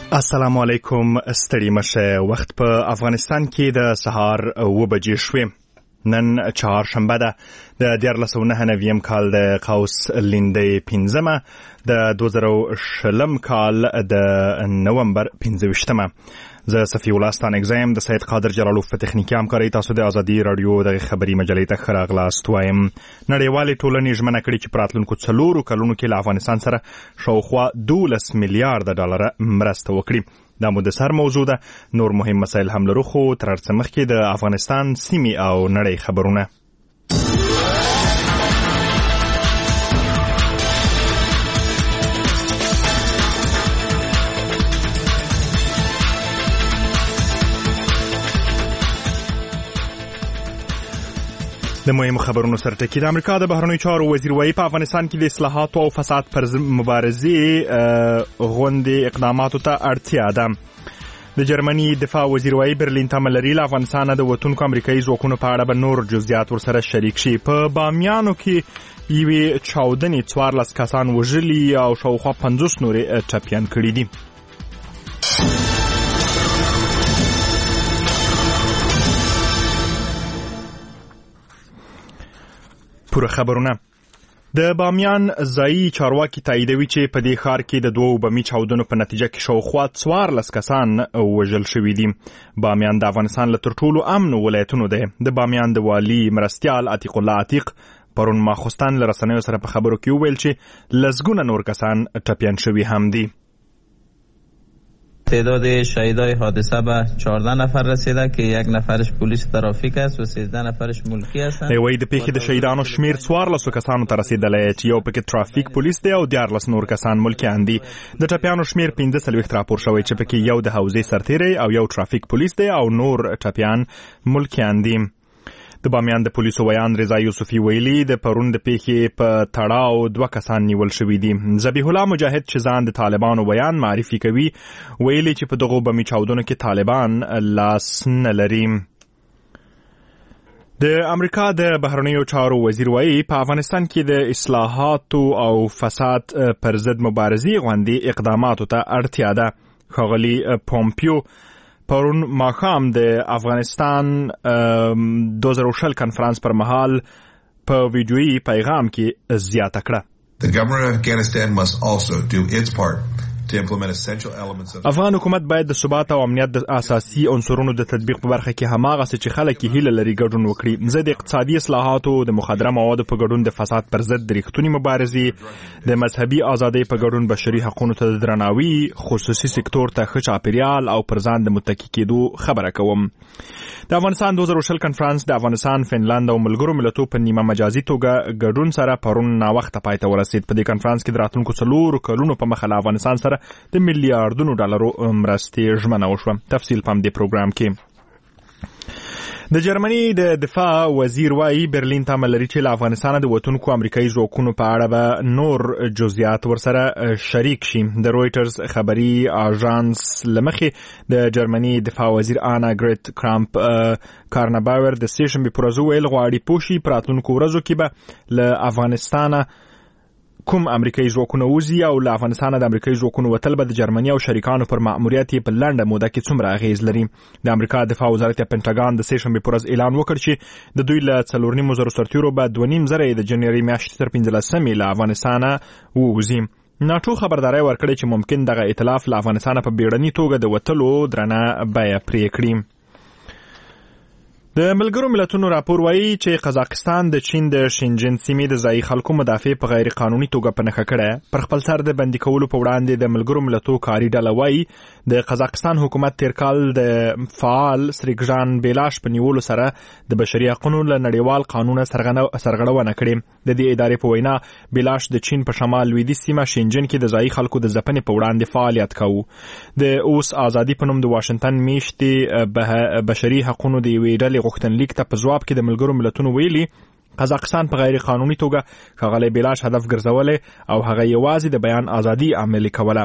السلام علیکم. ستړي مشه. وخت په افغانستان کې د سهار 9 بجې شوې. نن چهارشنبه ده د 1499 کال د قوس لیندۍ 15مه د 2020 کال د نومبر 25مه. زه صفی الله ستانکزیم د سید قادر جلالوف په تخنیکي همکارۍ تاسو د ازادي رادیو د خبري مجلې ته ښه راغلاست وایم. نړیوالې ټولنې ژمنه کړې چې په راتلونکو 4 کلونو کې له افغانستان سره شاوخوا 12 میلیارډ ډالره مرسته وکړي. دا مو د سر موضوع ده. نور مهم مسایل هم لرو، خو تر هر څه مخکې د افغانستان سیمې او نړۍ خبرونه. د مهمو خبرونو سره ټکی. د امریکا د بهرنیو چارو وزیر وايي په افغانستان کې د اصلاحاتو او فساد پر مبارزې غونډې اقداماتو ته اړتیا ده. د جرمني دفاع وزیر وايي برلین تمه لري له افغانستانه د وتونکو امریکایي ځواکونو په اړه به نور جزئیات ورسره شریک شي. په بامیانو کې یوې چاودنې 14 کسان وژلي او شاوخوا 50 نورې ټپیان کړي دي. پوره خبرونه. د بامیان ځایي چارواکي تاییدوي چې په دې ښار کې د 2 بمي چاودنو په نتیجه کې شاوخوا 14 کسان وژل شوي دي. بامیان د افغانستان له تر ټولو امنو ولایتونو دی. د بامیان د والي مرستیال عتیق الله عتیق پرون ماخوستن له رسنیو سره په خبرو کې وویل چې لسګونه نور کسان ټپیان شوي هم دي. تعداد شهیدای حادثه به 14 نفر رسیده که 1 نفرش پلیس ترافیک است و 13 نفرش ملکی هستند. وایي د پیښې د شهیدانو شمیر 14 کسانو ته رسیدلی چې یو پکې ترافیک پولیس دی او 14 نور کسان ملکیان دي. د ټپیانو شمیر 15 راپور شوی چې پکې یو د حوزې سرتیری او یو ترافیک پولیس دی او نور ټپیان ملکیان دي. د بامیان د پولیسو ویان رضا یوسفی ویلي د پرون د پیښې په تړاو 2 کسان نیول شوي دي. ذبیح الله مجاهد چې ځان د طالبانو ویان معرفي کوي ویلي چې په دغو بمي چاودنو کې طالبان لاس نه لري. د امریکا د بهرنیو چارو وزیر وايي په افغانستان کې د اصلاحاتو او فساد پر ضد مبارزې غونډې اقداماتو ته اړتیا ده. ښاغلي پومپیو پرون ماښام د افغانستان 2020 کنفرانس پر مهال په ویډیویي پیغام کې زیاته کړه. The government of Afghanistan must also do its part to implement essential elements of افغان حکومت باید د ثبات او امنیت د اساسي عنصرونو د تطبیق په برخه کې هماغه څه چې خلک هیله لري ګډون وکړي. زه د اقتصادي اصلاحاتو، د مخدره موادو په ګډون، د فساد پر ضد د ریښتونی مبارزې، د مذهبي ازادۍ په ګډون، بشري حقوقو ته د درناوي، خصوصي سکتور ته ښه چاپیریال او پر ځان د متکی کېدو خبره کوم. د افغانستان 2020 کنفرانس د افغانستان، فنلند او ملګرو ملتونو په نیمه مجازي توګه ګډون سره پرون ناوخته پای ته ورسید. په دې کنفرانس کې د راتلونکو 4 کلونو په مخه له افغانستان سره د میلیارډونو ډالرو مرستې ژمنه وشوه. تفصیل په دې پروګرام کې. د جرمني د دفاع وزیر وايي برلین تمه لري چې له افغانستانه د وتونکو امریکایي ځواکونو په اړه به نور جزئیات ورسره شریک شي. د رویټرز خبري اژانس لمخې د جرمني دفاع وزیر آنا ګریت کرامپ کارنباور د سټیشن په پروژه ویل غواړي پوشي په راتلونکو ورځو کې به له افغانستانه کوم امریکایي ځواکونه وځي او له افغانستانه د امریکایي ځواکونو وتل به د جرمني او شریکانو پر مأموریت په لنډه موده کې څومره اغیز لري. د امریکا دفاع وزارت پنټاګان د سټیشن په ورځ اعلان وکړ چې د دوی له 4.5 سرتیرو به 2.5 زره د جنوري میاشتې تر 15 له افغانستانه ووځي. ناټو خبرداري ورکړې چې ممکن دغه ائتلاف له افغانستانه په بیړني توګه د وتلو درنه بیه پرې کړي. د ملګرو ملتونو راپور وايي چې قزاقستان د چین د شینجن سیمې د ځایي خلکو مدافع په غیر قانوني توګه په نښه کړه. پر خپل سر د بندي کولو په وړاندې د ملګرو ملتونو کاري ډله وايي د قزاقستان حکومت تیر کال د فعال سریګژان بیلاش په نیولو سره د بشري حقوقو له نړیوال قانون سرغړونه کړې. د دې ادارې په وینا بیلاش د چین په شمال لویدیځ سیمه شینجن کې د ځایي خلکو د ځپنې په وړاندې فعالیت کوي. د اوس ازادي په نوم د واشنگټن میاشتې بشري حقوقو د یوې ډلې غوښتنلیک ته په ځواب کې د ملګرو ملتونو ویلي قزاقستان په غیر قانوني توګه ښاغلی بیلاش هدف ګرځولی او هغه یوازې د بیان ازادي عملي کوله.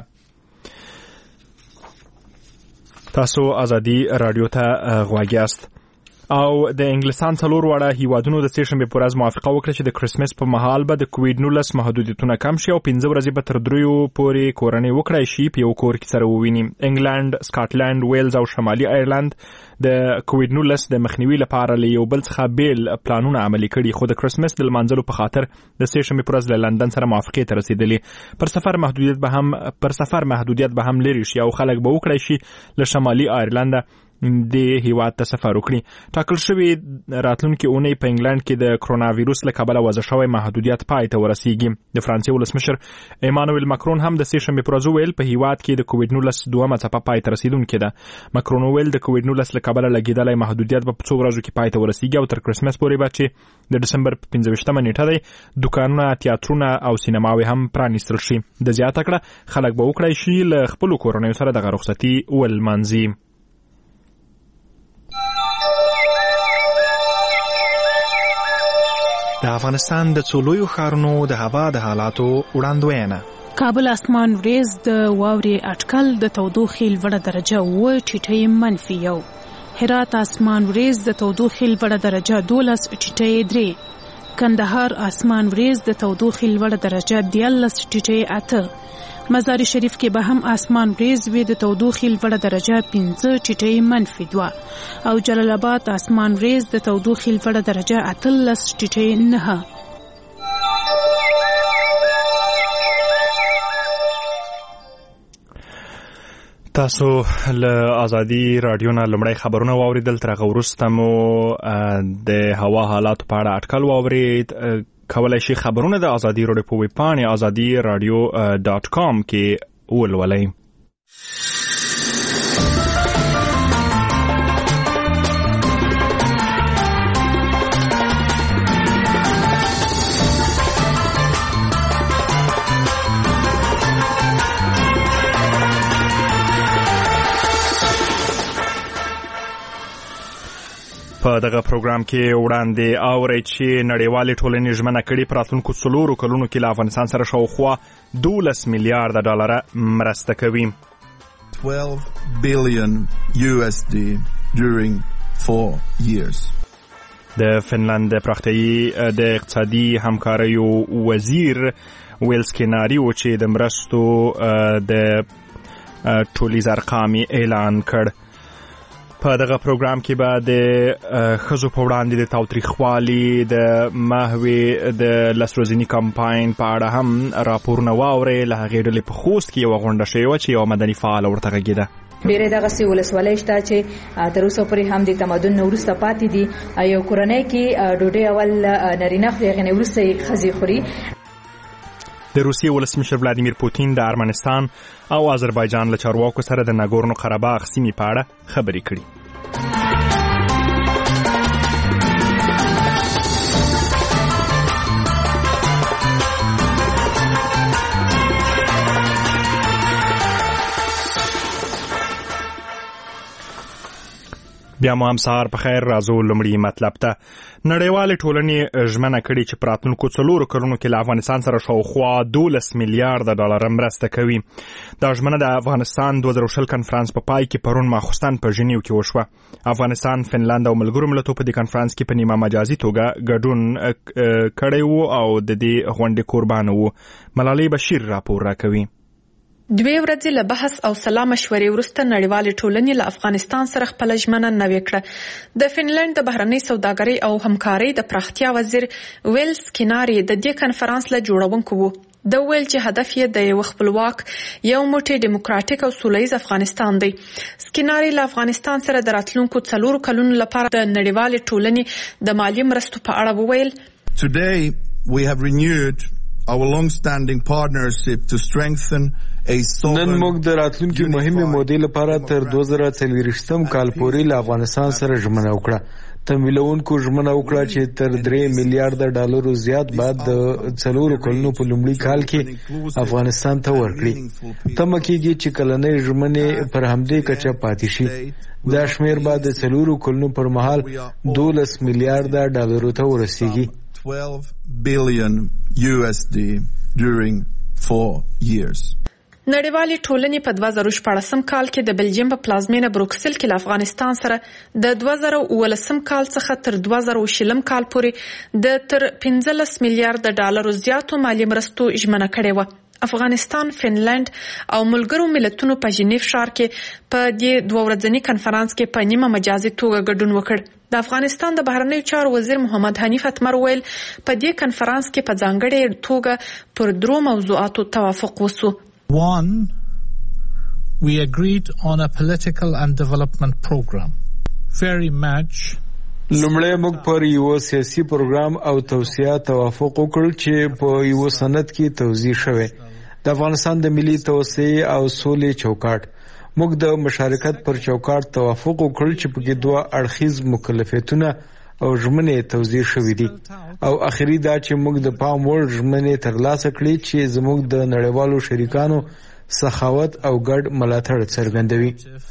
تاسو ازادي رادیو ته غوږ یاست. او د انګلستان څلور واړه هیوادونو د سټیشن په ورځ موافقه وکړه چې د کرسمس په مهال به د کووډ-19 محدودیتونه کم شي او 15 ورځې به تر 3 پورې کورنۍ وکړای شي په یو کور کې سره وویني. انګلند، سکاټلند، ویلز او شمالي ایرلند د کووډ-19 د مخنیوي لپاره له یو بل څخه بیل پلانونه عملي کړي، خو د کرسمس د لمانځلو په خاطر د سټیشن په ورځ له لندن سره موافقه ته رسیدلې. پر سفر محدودیت به هم لري شي او خلک به وکړای شي له شمالي ایرلند د هیواد ته سفر وکړي. ټاکل شوی راتلونکي اونۍ په انګلند کې د کرونا وایروس له کبله وضع شوی محدودیت پای ته ورسیږي. د فرانسې ولسمشر ایمانوئل ماکرون هم د سټیشن په ورځ ویل په هیواد کې د کووډ-19 دومره څپه پای ته رسیدونکې ده. ماکرون ویل د کووډ-19 له کبله لګیدلای محدودیت په څو ورځو کې پای ته ورسیږي او تر کرسمس پورې به چې د ډسمبر په 15مه نیټه دی دکانونه، تیاترونه او سینماوي هم پرانیستل شي. د زیاته کړه خلک به وکړای شي له خپل کورنیو سره د رخصتي ولمانځي. د افغانستان د څولویو ښارونو د هوا د حالاتو وړاندوینه. کابل اسمان وریځ د واورې اټکل د تودوخې لوړه درجه 7 ټیټه منفي 1. هرات اسمان وریځ د تودوخې لوړه درجه 12 ټیټه 3. کندهار اسمان وریځ د تودوخې لوړه درجه 14 ټیټه 8. مزار شریف کې به هم اسمان وریځ وي د تودوخې لوړه درجه 15 ټیټه منفي 2 او جلال آباد اسمان وریځ د تودوخې لوړه درجه 18 ټیټه 9. تاسو له ازادي رادیو نه لمړی خبرونه واوریدل. تر هغه وروسته مو د هوا حالاتو په اړه اټکل واورید. کولای شي خبرونه د ازادي رادیو په ویب پاڼې azadiradio.com کې ولولئ. په دغه پروګرام کې وړاندې اورئ چې نړیوالې ټولنې ژمنه کړې په راتلونکو 4 کلونو کې له افغانستان سره شاوخوا 12 میلیارډ ډالر مرسته کوي. $12 billion during 4 years. د فنلند پراختیايي د اقتصادي همکاریو وزیر ویلز کیناریو چې د مرستو د ټولیز ارقام اعلان کړ. په دغه پروګرام کې به د ښځو په وړاندې د تاوتریخوالي د محوې د لسورځني کمپاین په اړه هم راپورونه واورئ. له هغې ډلې په خوست کې یوه غونډه شوې وه چې یوه مدني فعاله ورته غږېده. ډېرې دغسې ولسوالۍ شته چې تر اوسه پورې هم د تمدن نه وروسته پاتې دي. یو کورنۍ کې ډوډۍ اول نارینه خوري، هغې نه وروسته یې ښځې خوري. د روسیې ولسمشر ولادیمیر پوتین د ارمنستان او آذربایجان له چارواکو سره د ناګورنو قرهباغ سیمې په اړه خبرې کړي. بیا مو هم سهار په خیر. راځو لومړی مطلب ته. نړیوالې ټولنې ژمنه کړې چې په راتلونکو 4 کلونو کې له افغانستان سره شاوخوا 12 میلیارډ ډالر مرسته کوي. دا ژمنه د افغانستان 2020 کنفرانس په پای کې پرون ماخوستن په ژنیو کې وشوه. افغانستان، فنلند او ملګرو ملتونو په دې کنفرانس کې په نیمه مجازي توګه ګډون کړی وو او د دې غونډې قربانه وو. ملالۍ بشیر راپور راکوي. 2 ورځې له بحث او سلا مشورې وروسته نړیوالې ټولنې له افغانستان سره خپل ژمنه نوې کړه. د فنلند د بهرنۍ سوداګرۍ او همکارۍ د پراختیا وزیر ویلز کیناری د دې کنفرانس له جوړونکو وو. د ویل چې هدف یې د یو خپلواک، یو موټی دیموکراتیک او سولهییز افغانستان دی. سکیناری له افغانستان سره د راتلونکو 4 کلونو لپاره د نړیوالې ټولنې د مالی مرستو په اړه وویل. Today we have renewed our long-standing partnership to strengthen نن موږ د راتلونکي مهمې مودې لپاره تر 2040 کال پورې له افغانستان سره ژمنه وکړه. تمویلونکو ژمنه وکړه چې تر 3 میلیارډ ډالرو زیات بعد د 4 کلونو په لومړي کال کې افغانستان ته ورکړي. تمه کېږي چې کلنۍ ژمنې پر همدې کچه پاتې شي. دا شمیر بعد د 4 کلونو پر مهال 12 میلیارډ ډالرو ته ورسیږي. $12 billion during 4 years. نړیوالې ټولنې په 2014 کال کې د بلجیم په پلازمینه بروکسل کې له افغانستان سره د 2019 کال څخه تر 2020 کال پورې د تر 15 میلیارډ ډالرو زیاتو مالی مرستو ژمنه کړې و. افغانستان، فنلند او ملګرو ملتونو په ژنیف ښار کې په دې 2 ورځني کنفرانس کې په نیمه مجازي توګه ګډون وکړ. د افغانستان د بهرنیو چارو وزیر محمد حنیف اتمر ویل په دې کنفرانس کې په ځانګړې توګه پر 3 موضوعاتو توافق وسو. One, we agreed on a political and development program. Very much. لومړی موږ پر یو سیاسي پروګرام او توسعه توافق وکړ چې په یو سند کې توضیح شوی. د افغانستان د ملي توسعه او سولې چوکاټ. موږ د مشارکت پر چوکاټ توافق وکړ چې په کې 2 اړخیز مکلفیتونه او ژمنې توضیح شوې دي او اخري دا چې موږ د پام وړ ژمنې ترلاسه کړې چې زموږ د نړیوالو شریکانو سخاوت او ګډ ملاتړ څرګندوي.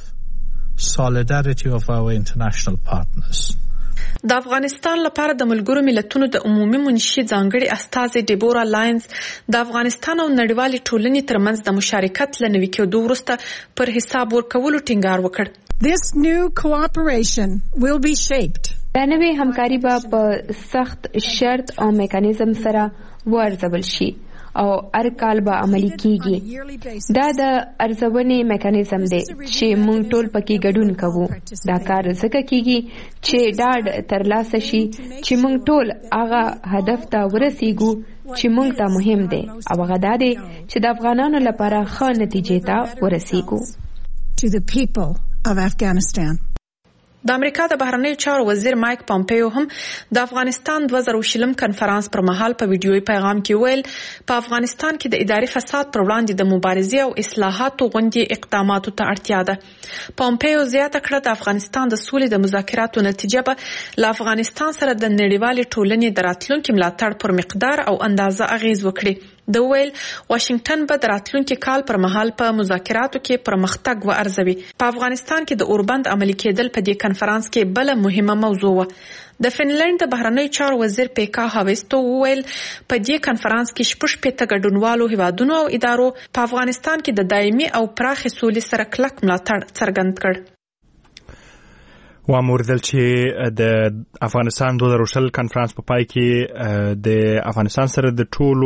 Solidarity of our international partners. د افغانستان لپاره د ملګرو ملتونو د عمومي منشي ځانګړي استازي ډیبورا لاینز د افغانستان او نړیوالې ټولنې ترمنځ د مشارکت له نوي کېدو وروسته پر حساب ورکولو ټینګار وکړ. This new cooperation will be shaped. دا نوې همکاري به په سخت شرط او میکانیزم سره وارزول شي او هر کال به عملي کیږي. دا د ارزونې میکانیزم دی چې موږ ټول پکې ګډون کوو. دا کار ځکه کیږي چې ډاډ ترلاسه شي چې موږ ټول هغه هدف ته ورسیږو چې موږ ته مهم دی او هغه دا دی چې د افغانانو لپاره ښه نتیجې ته ورسیږو. To the people of Afghanistan. د امریکا د بهرنیو چارو وزیر مایک پامپیو هم د افغانستان 2020 کنفرانس پر مهال په ویډیوي پیغام کې ویل په افغانستان کې د اداري فساد پر وړاندې د مبارزې او اصلاحاتو غوندې اقداماتو ته اړتیا ده. پامپیو زیاته کړه د افغانستان د سولې د مذاکراتو نتیجه به له افغانستان سره د نړیوالې ټولنې د راتلونکي ملاتړ پر مقدار او اندازه اغیز وکړي. د ویل واشنگټن به د راتلونکي کال پر مهال په مذاکراتو کې پرمختګ وارزوي. په افغانستان کې د اوربند عملي کېدل په دې کنفرانس کې بل مهمه موضوع و. د فنلند د بهرنیو چارو وزیر پیکا هاویستو ویل په دې کنفرانس کې 16 هیوادونو هیوادونو او ادارو په افغانستان کې د دایمي او پراخې سولې سره کلک ملاتړ څرګند کړ. واموردل چې د افغانستان 2020 کنفرانس په پای کې د افغانستان سره د ټولو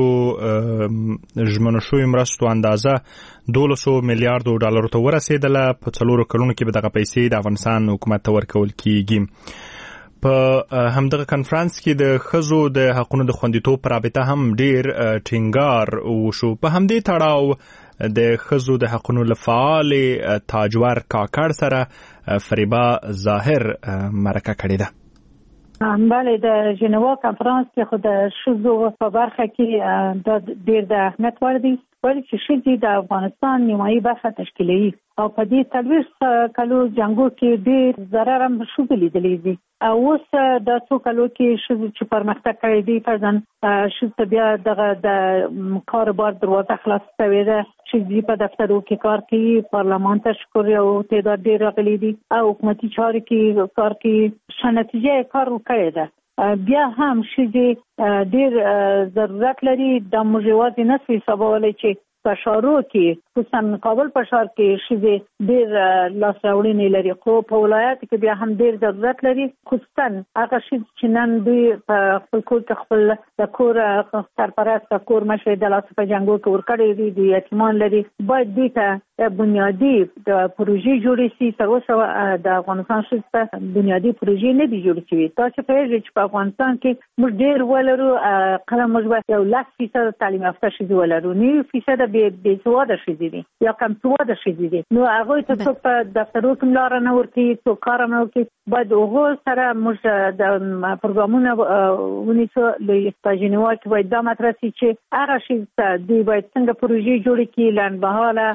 ژمنو شویو مرستو اندازه 200 میلیارډ ډالرو ته ورسېدله. په 4 کلونو کې به دغه پیسې د افغانستان حکومت ته ورکول کیږي. په همدغه کنفرانس کې د ښځو د حقونو د خوندیتوب په رابطه هم ډیر ټینګار وشو. په همدې تړاو د ښځو د حقونو له فعال تاجور کاکړ سره فریبا ظاهر مرکه کړې ده. بله، د ژنوا کنفرانس کې خو د ښځو په برخه کې دا ډیر د اهمیت وړ دی ولې چې ښځې د افغانستان نیمایي برخه تشکیلوي او په دې 40 کلو جنګو کې ډیر ضرر هم ښځو لیدلی دي. اوس د څو کلو کې ښځو چې پرمختګ کړی دی فرضاً ښځو ته بیا دغه د کاروبار دروازه خلاص شوې ده. ښځې په دفترو کې کار کوي، پارلمان ته شکر او تعداد ډیر راغلی دي او حکومتي چارو کې کار کوي. ښه نتیجه کار وکړې ده. بیا هم ښځې ډیر ضرورت لري. دا موږ یوازې نه سو حسابولی چې په ښارو کې خصوصا کابل په ښار کې ښځې ډیر لاس راوړنې لري، خو په ولایاتو کې بیا هم ډیر ضرورت لري. خصوصا هغه ښځې چې نن دوی په خپل کور کې خپل د کور سرپرست کور مشر د لاس په جنګو کې ورکړی دي، د یتیمان لري. باید دوی ته بنیادي د پروژې جوړې شي. تر اوسه د افغانستان ښځو ته بنیادي پروژې نه دي جوړې شوي. تاسو پوهېږئ چې په افغانستان کې موږ ډیر ولرو، کله موږ به 10% تعلیم یافته ښځې ولرو، 9% بې سواده ښځې دي یا کم سواده ښځې دي. نو هغوی ته څوک په دفترو کې لاره نه ورکوي، څوک کار نه ورکوي. باید هغو سره موږ د پروګرامونه ونیسو. په ژنوا کې باید دا مطرح شي چې هغه ښځې ته دوی باید څنګه پروژې جوړې کړي، لنډمهاله، میانمهاله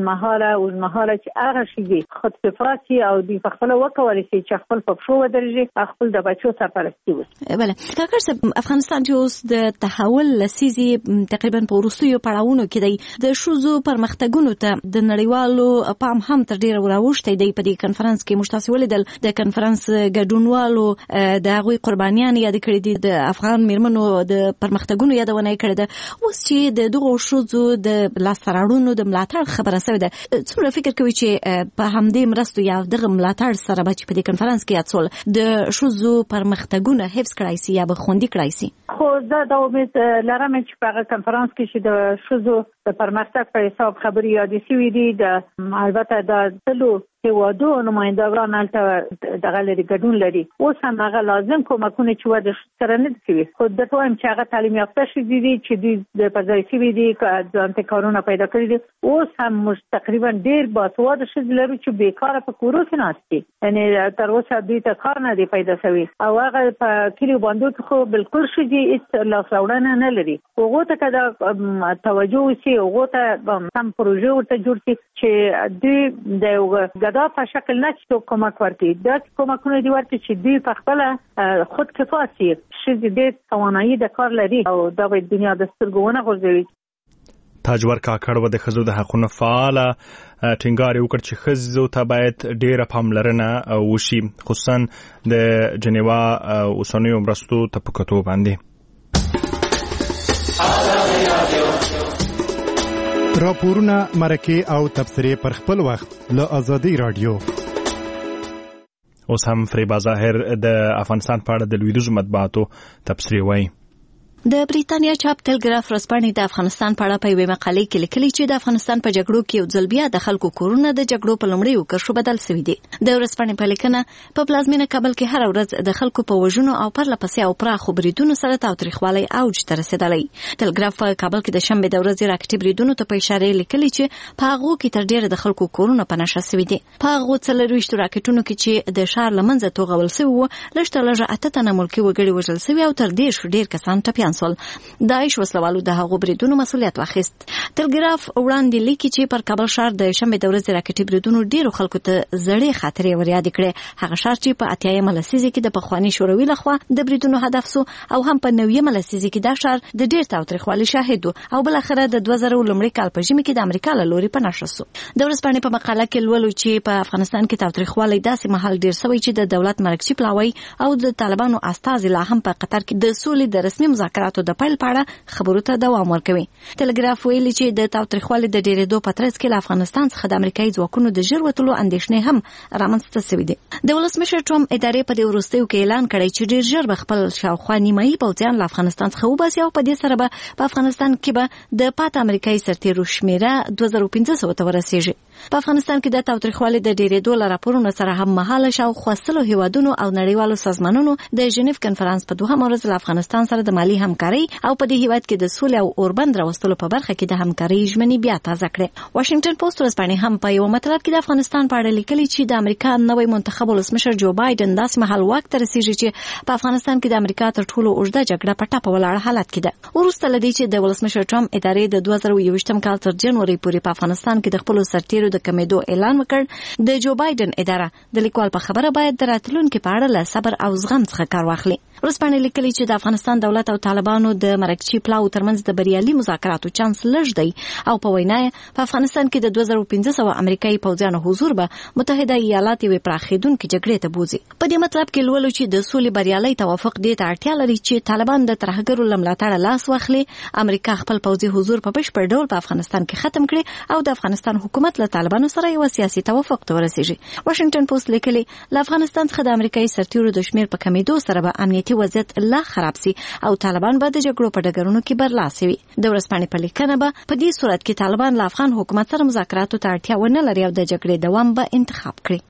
مهاله او مهاله چې هغه شي خود کفایت او د خپل وکولای شي چې خپل په شو ودرېږي خپل د بچو سرپرستی وکړي. بله کاکړ صاحب افغانستان چې اوس د تحول لسیزي تقریبا په وروستیو پړاوونو کې دی د شوزو پرمختګونو ته د نړیوالو پام هم تر ډیره وراوښتی دی. په دې کنفرانس کې مشتاسي ولیدل د کنفرانس ګډونوالو د هغوی قربانیان یاد کړي دي، د افغان میرمنو د پرمختګونو یادونه کړې ده. اوس چې د دغو شوزو د لاسته راوړنو د ملاتړ خبره شوې ده، څومره فکر کوي چې په همدې مرستو یا دغه ملاتړ سره به چې په دې کنفرانس کې یاد شول د شوزو پرمختګونه حفظ کړای شي یا به خوندي کړای شي؟ خو زه دا امید لرم چې په هغه کنفرانس کې چې د شوزو د پرمختګ په حساب خبرې یادې شوې دي. د البته د ټولو هیوادو نمایندګان هلته دغه لري ګډون لري. اوس هم هغه لازم کومکونه چې وده سره نه کوي. خو د ټول چې هغه تعلیم یافته شي دي چې د پرځای شوي دي ځان ته کارونه پیدا کړی دي. اوس هم تقریبا ډیر باسواده ښځې لري چې بیکاره په کورو کې ناست دي، یعنې تر اوسه دوی ته کار نه دی پیدا شوی او هغه په کلیو باندې کې خو بالکل ښځې هېڅ لاسته راوړنه نه لري. هغو ته که دا توجه وشي، هغو ته سم پروژې ورته جوړ شي چې دوی د دا په شکل نه چې کومک ورکړي، دا کومکونه دي ورکړي چې دوی په خپل خود کفایت شي. ښځې ډېر توانایي د کار لري او دا باید دنیا د سترګو ونه غورځوي. تاجور کاکړ و د ښځو د حقونو فعاله ټینګار وکړ چې ښځو ته باید ډېره پاملرنه وشي، خصوصا د جنیوا اوسنیو مرستو ته په کتو باندې. راپورونه، مرکې او تبصرې پر خپل وخت له آزادۍ رادیو. اوس هم فریبا ظاهر د افغانستان په اړه د لویدیځو مطبوعاتو تبصرې وایي. د بریتانیا چاپ ټلګراف ورځپاڼې د افغانستان په اړه په یوې مقالې کې لیکلي چې د افغانستان په جګړو کې یو ځل بیا د خلکو کورونه د جګړو په لومړیو کرښو بدل شوي دي. د ورځپاڼې په لیکنه په پلازمینه کابل کې هر ورځ د خلکو په وژنو او پرله پسې او پراخو بریدونو سره تاوتریخوالی اوج ته رسېدلی. ټلګراف په کابل کې د شنبې د ورځې راکټي بریدونو ته په اشاره لیکلي چې په هغو کې تر ډیره د خلکو کورونه په نښه شوي دي. په هغو 24 راکټونو کې چې د ښار له منځه توغول شوي وو، لږ تر لږه 8 تنه ملکي وګړي وژل شوي او تر 10 ډیر کسان ټپیان شول. داعش وسلوالو د هغو بریدونو مسؤلیت واخیست. ټلګراف وړاندې لیکي چې پر کابل ښار د شنبې د ورځې راکټي بریدونو ډیرو خلکو ته زړې خاطرې وریادې کړې. هغه ښار چې په 80مه لسیزه کې د پخواني شوروي لخوا د بریدونو هدف سو او هم په 90مه لسیزه کې دا ښار د ډیر تاوتریخوالي شاهد و او بل اخره د 2000 لومړي کال په ژمي کې د امریکا له لوري په نښه سو. د ورځپاڼې په مقاله کې لولو چې په افغانستان کې تاوتریخوالي داسې مهال ډیر سوی چې د دولت مرکزی پلاوی او د طالبانو استازي لا هم په قطر کې د سولې د رسمي مذاکراتو د پیل په اړه خبرو ته دوام ورکوي. ټلګراف ویلي چې د تاوتریخوالي د ډیرېدو په ترڅ کې له افغانستان څخه د امریکایي ځواکونو د ژر وتلو اندېښنې هم رامنځته شوې دي. د ولسمشر ټرمپ ادارې په دې وروستیو کې اعلان کړی چې ډیر ژر به خپل شاوخوا نیمایي پوځیان له افغانستان څخه وباسي او په دې سره به په افغانستان کې به د پات امریکایي سرتیرو شمیره 2500 ته ورسیږي. په افغانستان کې د تاوتریخوالي د ډیرېدو له راپورونو سره هم مهاله شاوخوا 100 هیوادونو او نړیوالو سازمانونو د ژنیف کنفرانس په 2مه ورځ له افغانستان سره د مالی همکاري او په دې هیواد کې د سولې او اوربند راوستلو په برخه کې د همکاري ژمنې بیا تازه کړې. واشنگټن پوسټ ورځپاڼې هم په یو مطلب کې د افغانستان په اړه لیکلي چې د امریکا نوی منتخب ولسمشر جو بایدن داسې مهال واک ته رسیږي چې په افغانستان کې د امریکا تر ټولو اوږده جګړه په ټاپه ولاړه حالت کې ده. وروسته له دې چې د ولسمشر ټرمپ ادارې د 2021 کال تر جنوري پورې په افغانستان کې د خپل سرتیرو د کمیدو اعلان وکړ، د جو بایدن اداره د لیکوال په خبره باید د راتلونکي په اړه له صبر او زغم څخه کار واخلي. ورځپاڼې لیکلي چې د افغانستان دولت او طالبانو د مرکزي پلاو ترمنځ د بریالي مذاکراتو چانس لږ دی او په وینا په افغانستان کې د 2500 امریکایي پوځیانو حضور به متحده ایالات یوې پراخېدونکې جګړې ته بوځي. په دې مطلب کې لولو چې د سولې بریالي توافق دې ته اړتیا لري چې طالبان د ترهګرو له ملاتړه لاس واخلي، امریکا خپل پوځي حضور په بشپړ ډول په افغانستان کې ختم کړي او د افغانستان حکومت له طالبانو سره یو سیاسي توافق ته ورسیږي. واشنگټن پوسټ لیکلي له افغانستان څخه د امریکایي سرتیرو د شمیر په کمیدو سره به امنیتي وضعیت لا خراب سي او طالبان به د جګړو په ډګرونو کې برلاسي وي. د ورځپاڼې په لیکنه به په دې صورت کې طالبان له افغان حکومت سره مذاکراتو ته اړتیا ونه لري او د جګړې دوام به انتخاب کړي.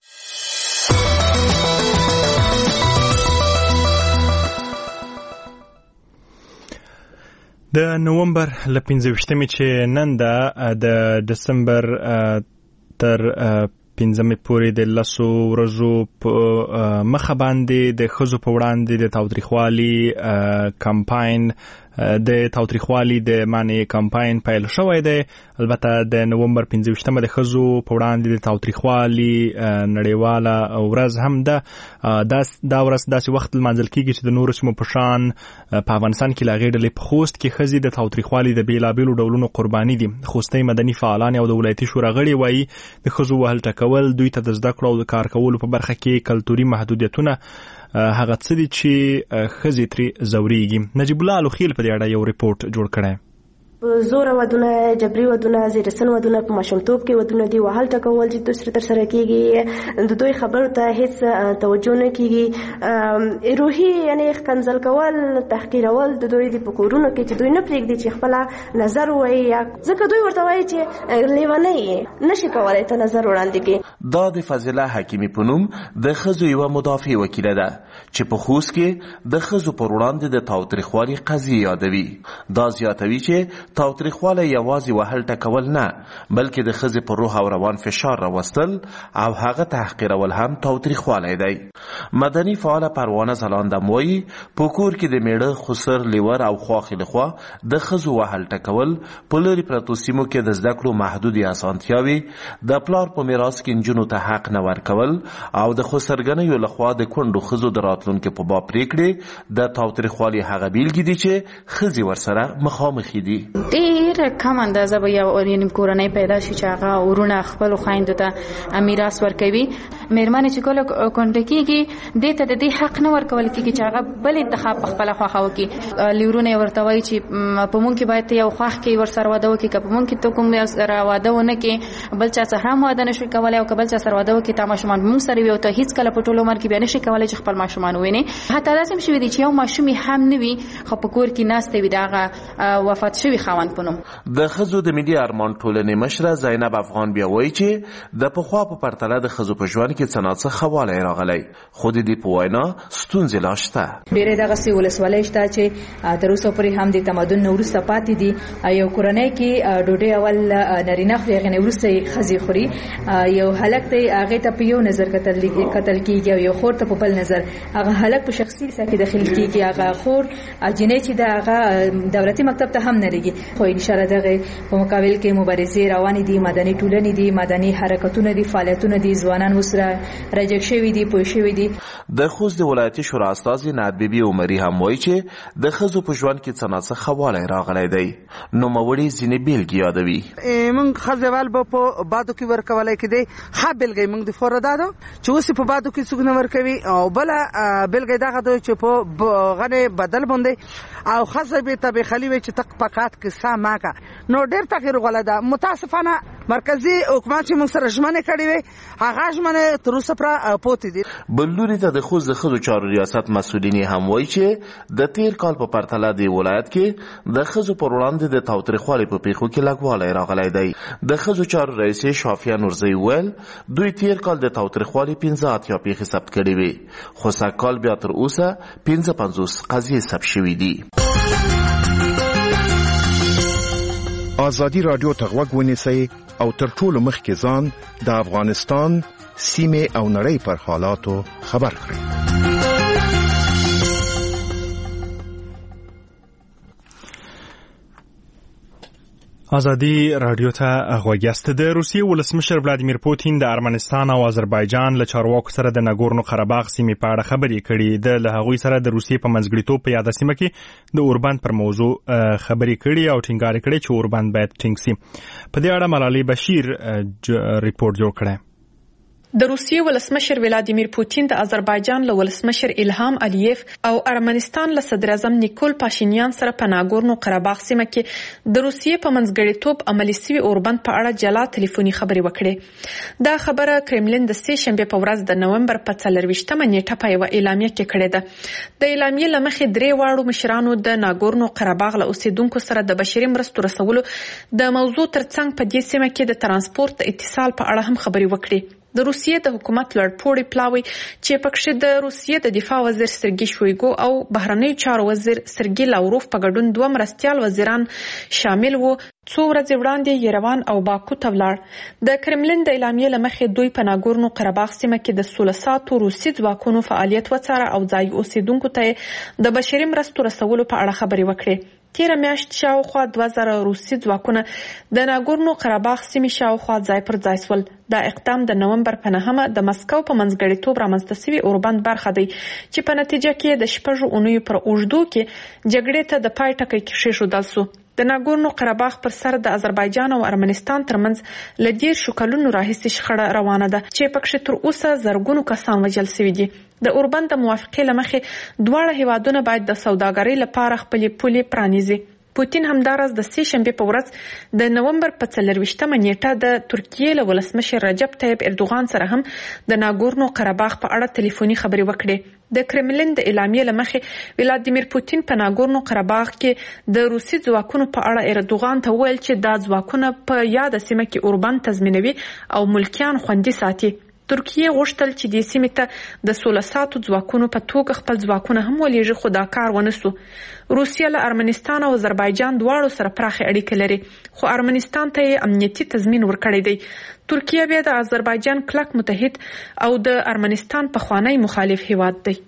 د نومبر ل 15مې چې نن د دسمبر تر 15مې پورې د لسو ورځو په مخه باندې د ښځو په وړاندې د تاوتریخوالي کمپاین د تاوتریخوالي د منع کمپاین پیل شوی دی. البته د نومبر 15مه د ښځو په وړاندې د تاوتریخوالي نړیواله ورځ هم ده. دا ورځ داسې وخت لمانځل کیږي چې د نورو سیمو په شان په افغانستان کې لا غیر ډلې په خوست کې ښځې د تاوتریخوالي د بیلابیلو ډولونو قرباني دي. خوستي مدني فعالان او د ولایتي شورا غړي وایي د ښځو وهل ټکول دوی ته د زده کړو او د کار کولو په برخه کې کلتوري محدودیتونه هغه څه دي چې ښځې ترې ځورېږي. نجیب الله الوخیل په دې اړه یو ریپورت جوړ کړی. زور ودونه، جبري ودونه، زیرسن ودونه، په ماشومتوب کې ودونه دي، وهل ټکول چې دوی تر سره کېږي، د دوی خبرو ته هیڅ توجه نه کېږي، روحي یعنی ښکنځل کول، تحقیرول د دوی د په کورونو کې چې دوی نه پرېږدي چې خپله نظر ووایي، ځکه دوی ورته وایي چې لیونۍ یې نشي کولی ته نظر وړاندې کړي. دا د فضله حکیمي په نوم د ښځو یوه مدافع وکیله ده چې په خوست کې د ښځو پر وړاندې د تاوتریخوالي قضیې یادوي. دا زیاتوي چې تاوتریخوالی یوازې وهل ټکول نه، بلکې د ښځې پر روح او روان فشار راوستل او هغه تحقیرول هم تاوتریخوالی دی. مدني فعاله پروانه ځلاندم وایي په کور کې د میړه، خسر، لیور او خواښې لخوا د ښځو وهل ټکول، په لرې پرتو سیمو کې د زده کړو محدودې اسانتیاوې، د پلار په میراث کې نجونو ته حق نه ورکول او د خسرګنیو لخوا د کونډو ښځو د راتلونکي په باب پرېکړې د تاوتریخوالي هغه بیلګې دي چې ښځې ورسره مخامخې دي. ډېر کم اندازه به یو کورنۍ پیدا شي چې هغه ورونه خپلو خویندو ته میراث ورکوي. مېرمنې چې کله کونډه کېږي دې ته د دې حق نه ورکول کېږي چې هغه بل انتخاب په خپله خوښه وکړي. لیورونه یې ورته وایي چې په مونږ کې باید ته یو خوښ کې ورسره واده وکړي، که په مونږ کې ته کوم سره واده ونه کړې بل چا سره هم واده نشي کولی، او که بل چا سره واده وکړي تا ماشومان مونږ سره وي او ته هېڅکله په ټول عمر کې بیا نشي کولی چې خپل ماشومان ووینې. حتی داسې هم شوي دي چې یو ماشوم یې هم نه وي خو په کور کې ناستی وي د هغه وفات شوي خاوند په نوم. د ښځو د ملي ارمان ټولنې مشره زینب افغان بیا وایي چې د پخوا په پرتله د ښځو په ژوند کې څه ناڅه ښه والی راغلی، خو د دې په وینا ستونزې لا شته. ډېرې دغسې ولسوالۍ شته چې تر اوسه پورې هم د تمدن نه وروسته پاتې دي. یو کورنۍ کې ډوډۍ اول نارینه خوري، هغې نه وروسته یې ښځې خوري. یو هلک دی هغې ته په یو نظر کتل کېږي او یو خور ته په بل نظر. هغه هلک په شخصي حصه کې داخل کېږي، هغه خور جنۍ چې ده هغه دولتي مکتب ته هم نه لېږي. خو انشاءالله دغه په مقابل کې مبارزې روانې دي، مدني ټولنې دي، مدني حرکتونه دي، فعالیتونه دي، ځوانان ورسره راجګ شوي دي، پوه شوي دي. د خوست د ولایتي شورا استازي نعت بیبي عمري هم وایي چې د ښځو په ژوند کې څه ناڅه ښه والی راغلی دی. نوموړي ځینې بیلګې یادوي. موږ ښځې ول به په بادو کې ورکولی کېدی. ښه بیلګه موږ د فوره دا ده چې اوس په بادو کې څوک نه ورکوي، او بله بیلګه دغه ده چې په غنې بدل باندې او ښځه به تبخلي وي چې تق پکات قصه ماکه. نو ډېر تغیر غوله ده. متاسفانه مرکزي حکومت چې موږ سره ژمنې کړې وې هغه ژمنې تر اوسه پوره پاتې دي. بل لوري ته د خوست د ښځو چارو ریاست مسؤلین هم وایي چې د تیر کال په پرتله د ولایت کې د ښځو پر وړاندې د تاوتریخوالي په پیښو کې لږوالی راغلی دی. د ښځو چارو رئیسې شافیه نورزۍ وویل دوی تیر کال د تاوتریخوالي 85 پیښې ثبت کړې وې، خو سږکال بیا تر اوسه 55 قضیې ثبت شوي دي. ازادي رادیو ته غوږ ونیسئ او تر ټولو مخکې ځان د افغانستان سیمې او نړۍ پر حالاتو خبر کړئ. ازادي رادیو ته غوږ یاست. د روسیې ولسمشر ولادیمیر پوتین د ارمنستان او آذربایجان له چارواکو سره د ناګورنو قرهباغ سیمې په اړه خبرې کړي. د له هغوی سره د روسیې په منځګړیتوب په یاده سیمه کې د اوربند پر موضوع خبرې کړي او ټینګار کړي چې اوربند باید ټینګ سي. په دې اړه ملالۍ بشیر ریپورت جوړ کړی. د روسیې ولسمشر ولادیمیر پوتین د آذربایجان له ولسمشر الهام الیف او ارمنستان له صدر اعظم نیکول پاشینیان سره په ناګورنو قرهباغ سیمه کې د روسیې په منځګړیتوب عملي شوي اوربند په اړه جلا ټلیفوني خبرې وکړې. دا خبره کرملین د سې شنبه په ورځ د نومبر په 24مه نیټه په یوه اعلامیه کې کړې ده. د اعلامیې له مخې درې واړو مشرانو د ناګورنو قرهباغ له اوسیدونکو سره د بشري مرستو رسولو د موضوع ترڅنګ په دې سیمه کې د ترانسپورت اتصال په اړه هم خبرې وکړې. د روسیې د حکومت لوړپوړي پلاوی چې پکښې د روسیې د دفاع وزیر سرګي شویګو او بهرنیو چارو وزیر سرګي لاوروف په ګډون 2 مرستیال وزیران شامل وو. څو ورځې وړاندې یروان او باکو ته ولاړ. د کرملین د اعلامیې له مخې دوی په ناګورنو قرهباغ سیمه کې د 16 ساعتو روسي ځواکونو فعالیت وڅاره او ځای اوسیدونکو ته د بشري مرستو رسولو په اړه خبرې وکړې. تیر میاشت شاوخوا 2000 روسي ځواکونه د ناګورنو قرهباغ سیمې شاوخوا ځای پر ځای سول. دا اقدام د نومبر په 9 د مسکو په منځګړیتوب رامنځته شوی اوربند برخه دی چې په نتیجه کې د شپږ اونیو پر اوږدو کې جګړې ته د پای ټکی کېښودل شو. د ناګورنو قرهباغ پر سر د آذربایجان او ارمنستان ترمنځ له 10 کلونو راهیسې شخړه روانه ده چې پکې تر اوسه زرګونو کسان وژل شوي دي. د اوربند د موافقې له مخې دواړه هیوادونه باید د سوداګرۍ لپاره خپلې پولې پرانیزي. پوتین همدارس د سې شنبې په ورځ د نومبر په 24 نیټه د ترکیې له ولسمشر رجب طیب اردوغان سره هم د ناګورنو قرهباغ په اړه ټلیفوني خبرې وکړې. د کرملین د اعلامیې له مخې ولادیمیر پوتین په ناګورنو قرهباغ کې د روسي ځواکونو په اړه اردوغان ته وویل چې دا ځواکونه په یاد سیمه کې اوربند تضمینوي او ملکیان خوندي ساتي. ترکیه غوښتل چې د سیمې ته د 16 ساعتو ځواکونو په توګه خپل ځواکونه هم ولېږي، خو دا کار ونه سو. روسیه له ارمنستان او آذربایجان دواړو سره پراخه اړیکې لري، خو ارمنستان ته یې امنیتي تضمین ورکړی دی. ترکیه بیا د آذربایجان کلک متحد او د ارمنستان پخوانی مخالف هیواد دی.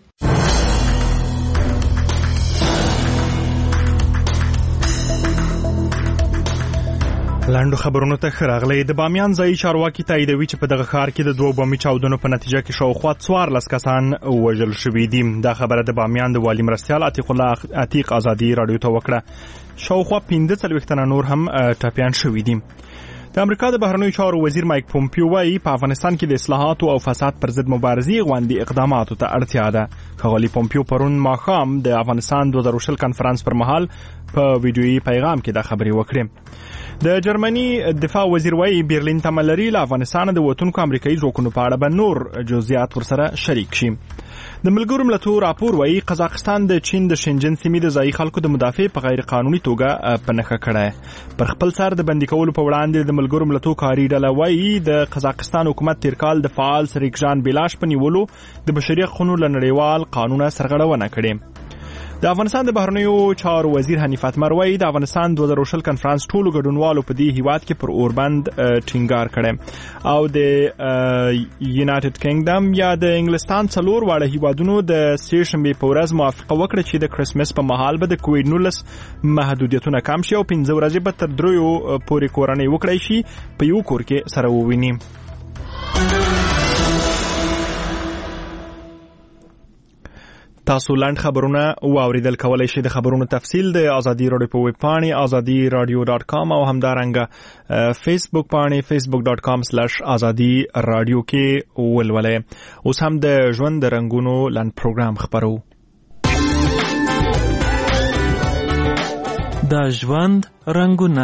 لاندو خبرونو ته خراغلی. د بامیان ځایي چارواکي تاییدوي چې په دغه ښار کې د 2 بمي چاودنو په نتیجه کې شاوخوا 14 کسان وژل شوي دي. دا خبره د بامیان د والي مرستیال عتیق آزادي راډیو ته وکړه. شاوخوا 15 تنه نور هم ټپیان شوي دي. د امریکا د بهرنیو چارو وزیر مایک پومپیو وايي په افغانستان کې د اصلاحاتو او فساد پر ضد مبارزې غوندي اقداماتو ته اړتیا ده. ښاغلي پومپیو پرون ماښام د افغانستان 2020 کنفرانس پر مهال په ویډیويي پیغام کې دا خبرې وکړې. د جرمني دفاع وزیر وايي برلین تمه لري له افغانستان د وتونکو امریکایي ځواکونو په اړه به نور جزئیات ورسره شریک شي. د ملګرو ملتونو راپور وايي قزاقستان د چین د شنجن سیمې د ځایي خلکو د مدافع په غیر قانوني توګه په نښه کړه. پر خپل سر د بندي کولو په وړاندې د ملګرو ملتونو کاري ډله وايي د قزاقستان حکومت تیر کال د فعال سریکجان بیلاش په نیولو د بشري حقوقو له نړیوال قانونه سرغړونه کړې. د افغانستان د بهرنیو چارو وزیر حنیف اتمر وايي د افغانستان 2020 کنفرانس ټولو ګډونوالو په دې هیواد کې پر اوربند ټینګار کړي او د یونایټډ کینګډم یا د انګلستان 4 واړه هیوادونو د سې شنبې په ورځ موافقه وکړه چې د کرسمس په مهال به د کووډ 19 محدودیتونه کم شي او 15 ورځې به تر 3 پورې کورنۍ وکړي شي په یو کور کې سره وویني. تاسو لاند خبرونه واوریدل کولای شئ. د خبرونو تفصیل د ازادي رادیو په ویب پاڼې azadiradio.com او همدارنګه فیسبوک پاڼې facebook.com/azadi radio کې ولولئ. اوس هم د ژوند د رنگونو لاند پروګرام خبرو. د ژوند رنگونه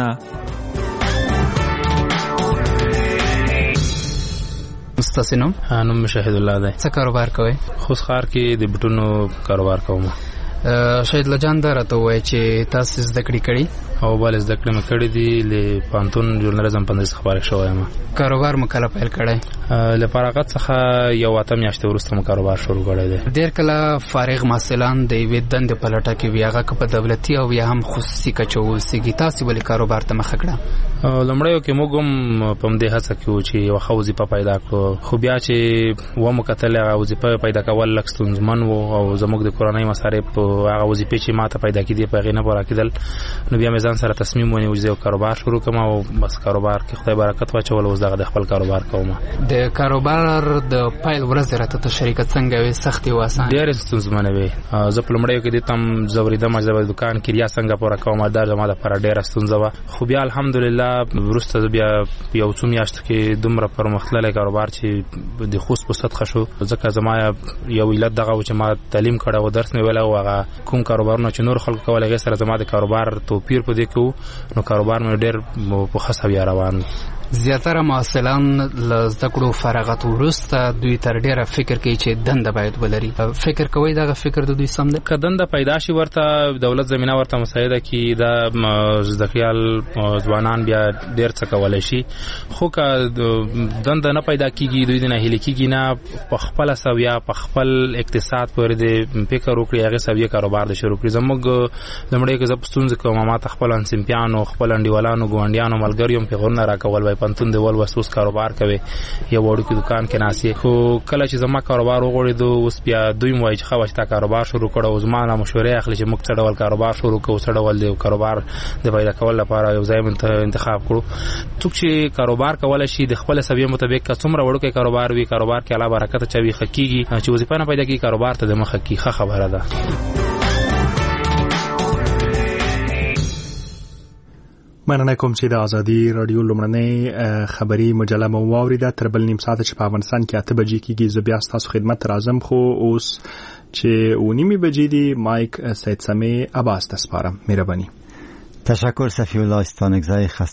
مستسینم نوم شهید الله دی. څه کاروبار کوي؟ خوشخار کې د بټونو کاروبار کوم. شهید لجان درته وای چې تاسو زده کړې کړي او بل زده کړې مې کړې دي ل پانتون ژورنالیزم په دې خبره شوی ما. کاروبار مکلف پیل کړی؟ ل فراغت څخه یو اته میاشتې وروسته مې کاروبار شروع کړی دی. ډېر کله فارغ محصلان د یوې دندې په لټه کې وي، هغه په دولتي او یا هم خصوصي کچو اوسېږي. تاسو ولې کاروبار ته مخه کړه؟ لومړی کې موږ هم په دې هڅه کې و چې یو وظیفه پیدا کړو، خو بیا چې و مکتل هغه وظیفه پیدا کول لکه ستونزمن و او زموږ د کورنۍ مصارف هغه وظیفه چې ماته پیدا کړي په غینه پوره کېدل، نو بیا مې ځان سره تصمیم ونیو چې یو کاروبار شروع کړم او بس کاروبار کې خدای برکت واچول. اوس دغه د خپل کاروبار کوم. د کاروبار د پایل ورځ راته ته شریکت څنګه وي؟ سختي و آسان؟ ډېر ستونزمن وي. زه په لومړیو کې د تم زوریدم چې د دکان کې ریا څنګه پوره کوم دا زما د پر ډېر ستونزه و، خو بیا الحمدلله ورسته بیا یو څو میاشتې کې دومره پرمختللی کاروبار چې د خوست په سطح شو. ځکه زما یو علت دغه و چې ما تعلیم کړی او درس مې ویلی او هغه کوم کاروبارونه چې نور خلکو کول هغې سره زما د کاروبار توپیر په دې کې و، نو کاروبار مې ډېر په ښه سویه روان. زیاتره محصلان له زده کړو فراغت وروسته دوی تر ډېره فکر کوي چې دنده باید ولري. فکر کوئ دغه فکر د دوی سم دی؟ که دنده پیدا شي ورته دولت زمینه ورته مساعده کړي، دا زده کړیال ځوانان بیا ډېر څه کولی شي. خو که دنده نه پیدا کېږي دوی د ناهیلي کېږي نه، په خپله سویه په خپل اقتصاد پورې د فکر وکړي، هغې سویه کاروبار د شروع کړي. زموږ لومړی که زه په ستونزه کوم، ما ته خپل همصنفیانو خپل انډیوالانو ګاونډیانو ملګریو هم پیغورونه راکول، وایي پنتون دی ول وسوس کاروبار کوي یو وړو کې دکان کې ناسي خو کله چې زما کاروبار وغوړېدو اوس بیا دوی موای چې خو تا کاروبار شروع کړو زمانه مشورې اخلي چې موږ څه ډول کاروبار شروع کوو څه ډول دی کاروبار د پیدا کول لپاره یو ځای انتخاب کړو څوک چې کاروبار کول شي د خپل سویه مطابق څومره وړو کې کاروبار وي کاروبار کې الله برکت چوي حقيقي چې وظیفه نه پیدا کی کاروبار ته د مخ کی خبره ده. مننه کوم چې د ازادي رادیو لمړنۍ خبري مجله مو واوریده تر بل نیم ساعت چې په افغانستان کې 8 بجې کېږي زه بیا ستاسو خدمت راځم خو اوس چې 9 بجې دی مایک سید سمی عباس تسپارم مهرباني. تشکر صفی الله استانگزای